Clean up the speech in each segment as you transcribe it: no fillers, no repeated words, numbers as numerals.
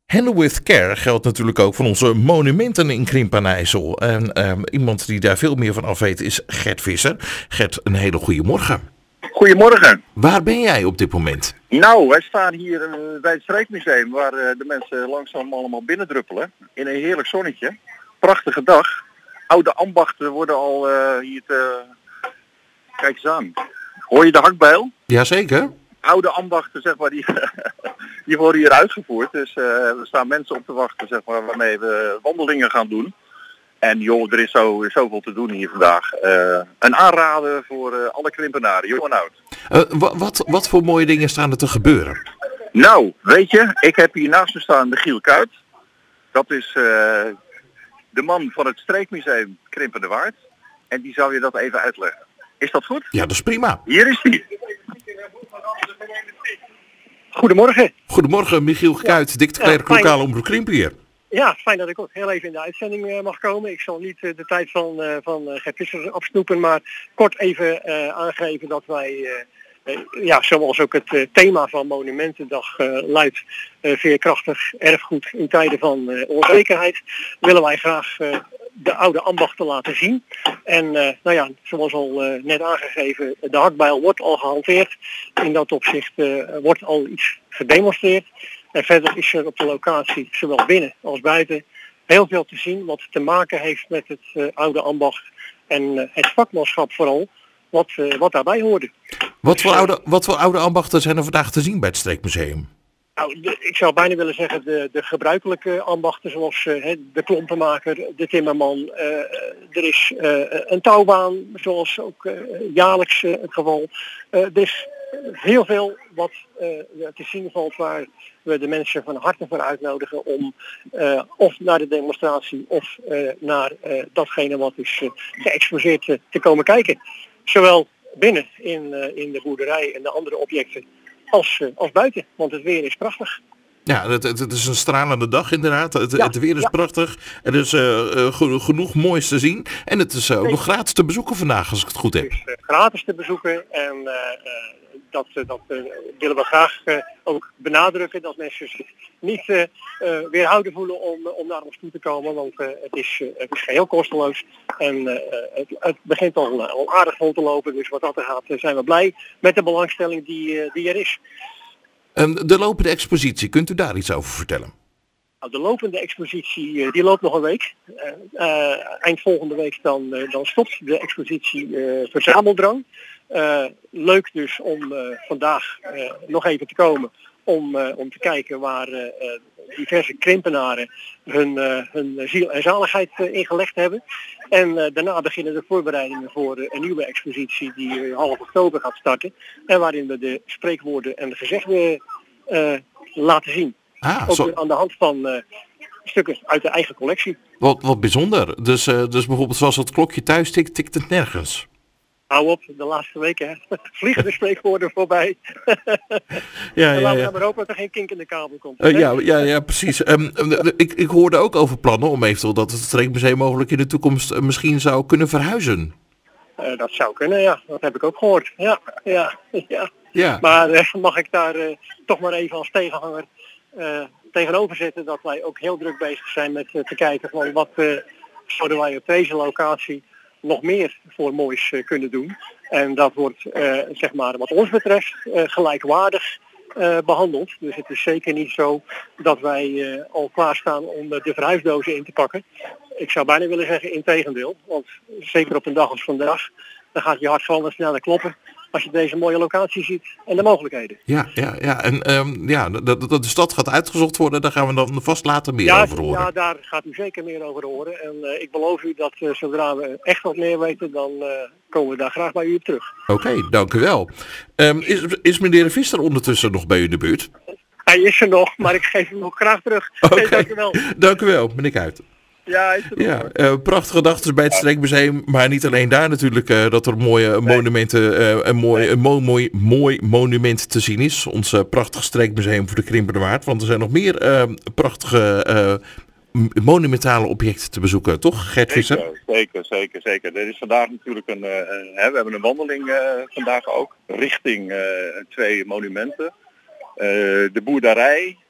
Handle with care geldt natuurlijk ook voor onze monumenten in Krimpenijssel. En iemand die daar veel meer van af weet is Gert Visser. Gert, een hele goede morgen. Goedemorgen. Waar ben jij op dit moment? Nou, wij staan hier bij het Streekmuseum waar de mensen langzaam allemaal binnendruppelen. In een heerlijk zonnetje. Prachtige dag. Oude ambachten worden al hier te... Kijk eens aan. Hoor je de hakbijl? Jazeker. Oude ambachten, zeg maar, die worden hier uitgevoerd. Dus er staan mensen op te wachten, zeg maar, waarmee we wandelingen gaan doen. En joh, er is zoveel te doen hier vandaag. Een aanrader voor alle Krimpenaren, jong en oud. Wat voor mooie dingen staan er te gebeuren? Nou, weet je, ik heb hier naast me staan de Giel Kuit. Dat is de man van het Streekmuseum Krimpen de Waard. En die zou je dat even uitleggen. Is dat goed? Ja, dat is prima. Hier is hij. Goedemorgen. Goedemorgen, Michiel Kuit, Dick de Klerk, lokale omroep Krimpen hier. Ja, fijn dat ik ook heel even in de uitzending mag komen. Ik zal niet de tijd van Gert Visser afsnoepen, maar kort even aangeven dat wij, zoals ook het thema van Monumentendag luidt, veerkrachtig erfgoed in tijden van onzekerheid, willen wij graag de oude ambachten laten zien. En zoals al net aangegeven, de hakbijl wordt al gehanteerd. In dat opzicht wordt al iets gedemonstreerd. En verder is er op de locatie, zowel binnen als buiten, heel veel te zien wat te maken heeft met het oude ambacht en het vakmanschap vooral, wat daarbij hoorde. Wat voor oude ambachten zijn er vandaag te zien bij het Streekmuseum? Nou, ik zou bijna willen zeggen de gebruikelijke ambachten zoals de klompenmaker, de timmerman. Er is een touwbaan zoals ook jaarlijks het geval. Er is heel veel wat te zien valt waar we de mensen van harte voor uitnodigen om of naar de demonstratie of naar datgene wat is geëxposeerd te komen kijken. Zowel binnen in de boerderij en de andere objecten als buiten, want het weer is prachtig. Ja, het is een stralende dag inderdaad. Het weer is prachtig. Er is genoeg moois te zien. En het is ook nog gratis te bezoeken vandaag, als ik het goed heb. Het is gratis te bezoeken en dat willen we graag ook benadrukken. Dat mensen zich niet weerhouden voelen om naar ons toe te komen. Want het is geheel kosteloos. En het begint al aardig vol te lopen. Dus wat dat er gaat zijn we blij met de belangstelling die er is. De lopende expositie, kunt u daar iets over vertellen? Nou, de lopende expositie die loopt nog een week. Eind volgende week dan stopt de expositie Verzameldrang. Leuk dus om vandaag nog even te komen om te kijken waar diverse Krimpenaren hun ziel en zaligheid ingelegd hebben. En daarna beginnen de voorbereidingen voor een nieuwe expositie die half oktober gaat starten. En waarin we de spreekwoorden en de gezegden laten zien. Ook aan de hand van stukken uit de eigen collectie. Wat bijzonder. Dus bijvoorbeeld zoals het klokje thuis tikt, tikt het nergens. Hou op, de laatste weken vliegen de spreekwoorden voorbij. Ja, laten we maar hopen dat er geen kink in de kabel komt. Ja, precies. Ik hoorde ook over plannen om eventueel dat het Streekmuseum mogelijk in de toekomst misschien zou kunnen verhuizen. Dat zou kunnen, ja. Dat heb ik ook gehoord. Ja. Maar mag ik daar toch maar even als tegenhanger tegenover zetten dat wij ook heel druk bezig zijn met te kijken van wat zouden wij op deze locatie nog meer voor moois kunnen doen. En dat wordt, zeg maar, wat ons betreft, gelijkwaardig behandeld. Dus het is zeker niet zo dat wij al klaarstaan om de verhuisdozen in te pakken. Ik zou bijna willen zeggen integendeel. Want zeker op een dag als vandaag, dan gaat je hart gewoon sneller kloppen als je deze mooie locatie ziet en de mogelijkheden. Ja. En dat de stad gaat uitgezocht worden, daar gaan we dan vast later meer over horen. Ja, daar gaat u zeker meer over horen. En ik beloof u dat zodra we echt wat meer weten, dan komen we daar graag bij u op terug. Oké, dank u wel. Is meneer de Visser ondertussen nog bij u in de buurt? Hij is er nog, maar ik geef hem nog graag terug. Oké, dank u wel. Dank u wel, meneer Kuit. Ja, is er nog. Prachtige dag dus bij het Streekmuseum, maar niet alleen daar natuurlijk dat er mooie monumenten, een mooi monument te zien is. Ons prachtig Streekmuseum voor de Krimpen de Waard, want er zijn nog meer prachtige monumentale objecten te bezoeken, toch Gert Visser? Zeker. Er is vandaag natuurlijk we hebben een wandeling vandaag ook richting 2 monumenten. De boerderij,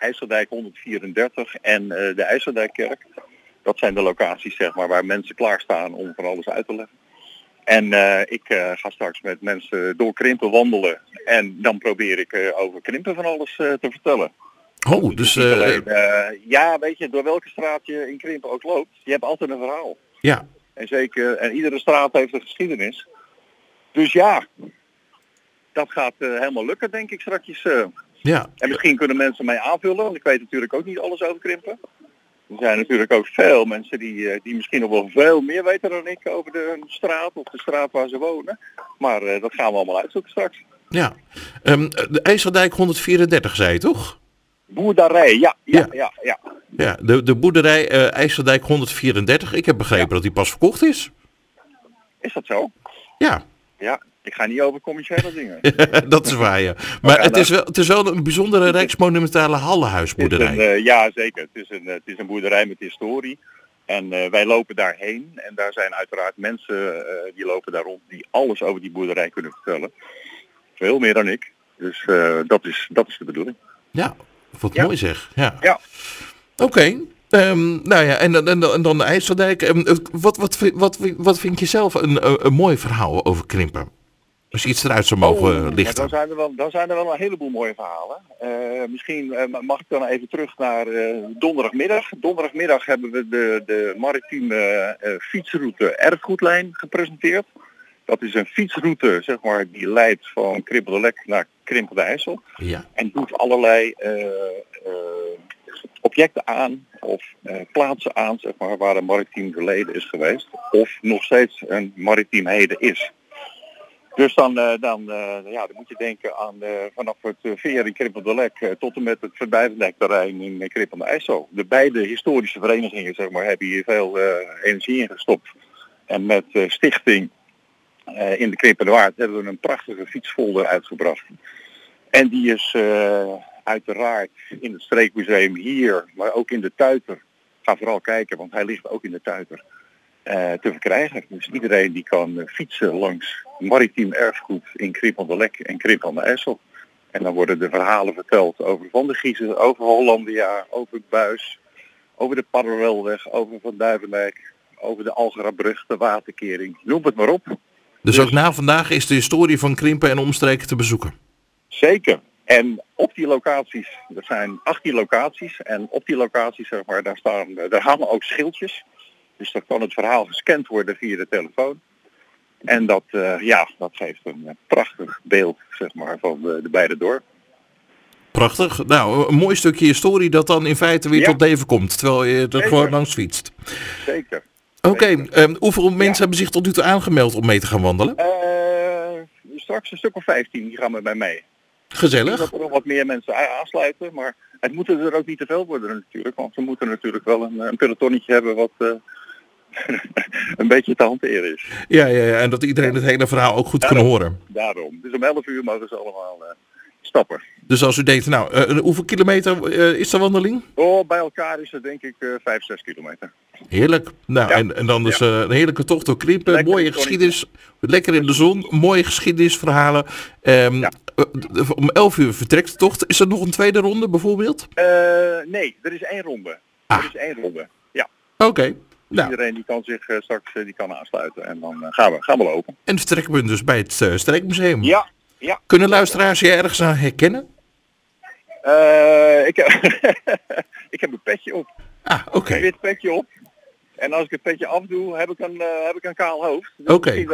IJsseldijk 134 en de IJsseldijkkerk. Dat zijn de locaties zeg maar, waar mensen klaarstaan om van alles uit te leggen. En ik ga straks met mensen door Krimpen wandelen. En dan probeer ik over Krimpen van alles te vertellen. Oh, dus... niet alleen, ja, weet je, door welke straat je in Krimpen ook loopt, je hebt altijd een verhaal. Ja. En iedere straat heeft een geschiedenis. Dus ja, dat gaat helemaal lukken, denk ik, straks. Ja. En misschien kunnen mensen mij aanvullen, want ik weet natuurlijk ook niet alles over Krimpen. Er zijn natuurlijk ook veel mensen die misschien nog wel veel meer weten dan ik over de straat of de straat waar ze wonen. Maar dat gaan we allemaal uitzoeken straks. Ja. De IJsseldijk 134 zei je toch? Boerderij, ja. Ja, de boerderij IJsseldijk 134. Ik heb begrepen dat die pas verkocht is. Is dat zo? Ja. Ja, ik ga niet over commerciële dingen. Dat is waar, ja. Maar het is wel een bijzondere rijksmonumentale hallenhuisboerderij. Ja, zeker. Het is een boerderij met historie. En wij lopen daarheen. En daar zijn uiteraard mensen die lopen daar rond die alles over die boerderij kunnen vertellen. Veel meer dan ik. Dus dat is de bedoeling. Ja, wat mooi zeg. Ja. Oké. Nou ja, en dan de IJsseldijk. Wat vind je zelf een mooi verhaal over Krimpen? Als je iets eruit zou mogen lichten. Dan zijn er wel een heleboel mooie verhalen. Misschien mag ik dan even terug naar donderdagmiddag. Donderdagmiddag hebben we de maritieme fietsroute Erfgoedlijn gepresenteerd. Dat is een fietsroute, zeg maar, die leidt van Krimpel-de-Lek naar Krimpel-de-IJssel. Ja. En doet allerlei objecten aan of plaatsen aan, zeg maar, waar een maritiem verleden is geweest. Of nog steeds een maritiem heden is. Dus dan moet je denken aan vanaf het veer in Krimpel-de-Lek tot en met het verblijvendekterrein in Krimpel-de-IJssel. De beide historische verenigingen, zeg maar, hebben hier veel energie in gestopt. En met stichting in de Krimpen-de-Waard hebben we een prachtige fietsfolder uitgebracht. En die is uiteraard in het streekmuseum hier, maar ook in de Tuiter. Ga vooral kijken, want hij ligt ook in de Tuiter. Te verkrijgen. Dus iedereen die kan fietsen langs maritiem erfgoed in Krimpel-de-Lek en Krimpel-de-IJssel. En dan worden de verhalen verteld over Van der Giezen, over Hollandia, over Buis, over de Parallelweg, over Van Duivendijk, over de Algerabrug, de waterkering. Noem het maar op. Dus ook na vandaag is de historie van Krimpen en omstreken te bezoeken? Zeker. En op die locaties, er zijn 18 locaties, en op die locaties, zeg maar, daar hangen ook schildjes. Dus dan kan het verhaal gescand worden via de telefoon. En dat geeft een prachtig beeld, zeg maar, van de beide dorpen. Prachtig. Nou, een mooi stukje historie dat dan in feite weer tot leven komt, terwijl je er gewoon langs fietst. Zeker. Oké, hoeveel mensen hebben zich tot nu toe aangemeld om mee te gaan wandelen? Straks een stuk of 15, die gaan met mij mee. Gezellig. Ik denk dat er nog wat meer mensen aansluiten, maar het moeten er ook niet te veel worden natuurlijk. Want we moeten natuurlijk wel een pelotonnetje hebben wat een beetje te hanteren is. Ja, en dat iedereen het hele verhaal ook goed kan horen. Daarom. Dus om 11 uur mogen ze allemaal stappen. Dus als u denkt, hoeveel kilometer is de wandeling? Bij elkaar is het denk ik 5-6 kilometer. Heerlijk. Nou, en dan dus een heerlijke tocht door Krimpen. Mooie geschiedenis. Lekker in de zon. Mooie geschiedenisverhalen. Om 11 uur vertrekt de tocht. Is er nog een tweede ronde bijvoorbeeld? Nee, er is 1 ronde. Er is 1 ronde, ja. Oké. Nou. Iedereen die kan zich straks aansluiten en dan gaan we lopen. En vertrekken we dus bij het Streekmuseum. Ja. Kunnen luisteraars je ergens aan herkennen? Ik heb een petje op. Oké. Een wit petje op. En als ik het petje afdoe, heb ik een kaal hoofd. Dus misschien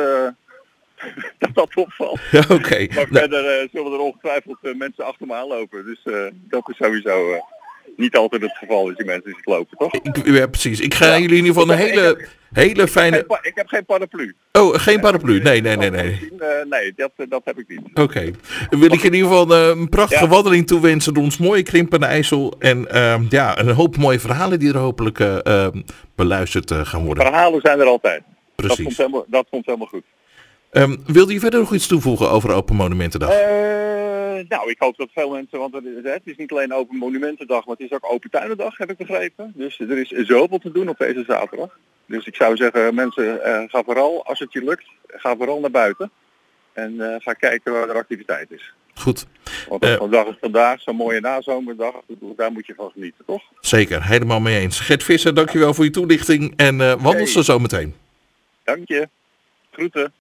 dat opvalt. Ja, oké. Maar verder zullen er ongetwijfeld mensen achter me aanlopen. Dus dat is sowieso niet altijd het geval als je mensen ziet lopen, toch? Ja, precies. Ik ga jullie in ieder geval een hele fijne... Ik heb geen paraplu. Oh, geen paraplu? Nee. Nee, dat heb ik niet. Oké. Dan wil ik in ieder geval een prachtige wandeling toewensen door ons mooie Krimpen-de-IJssel. En een hoop mooie verhalen die er hopelijk beluisterd gaan worden. Verhalen zijn er altijd. Precies. Dat komt helemaal goed. Wilde je verder nog iets toevoegen over Open Monumentendag? Ik hoop dat veel mensen, want het is niet alleen Open Monumentendag, maar het is ook Open Tuinendag, heb ik begrepen. Dus er is zoveel te doen op deze zaterdag. Dus ik zou zeggen, mensen, ga vooral, als het je lukt, ga vooral naar buiten. En ga kijken waar er activiteit is. Goed. Want vandaag is vandaag, zo'n mooie nazomerdag, daar moet je van genieten, toch? Zeker, helemaal mee eens. Gert Visser, dankjewel voor je toelichting en wandel ze zo meteen. Dank je. Groeten.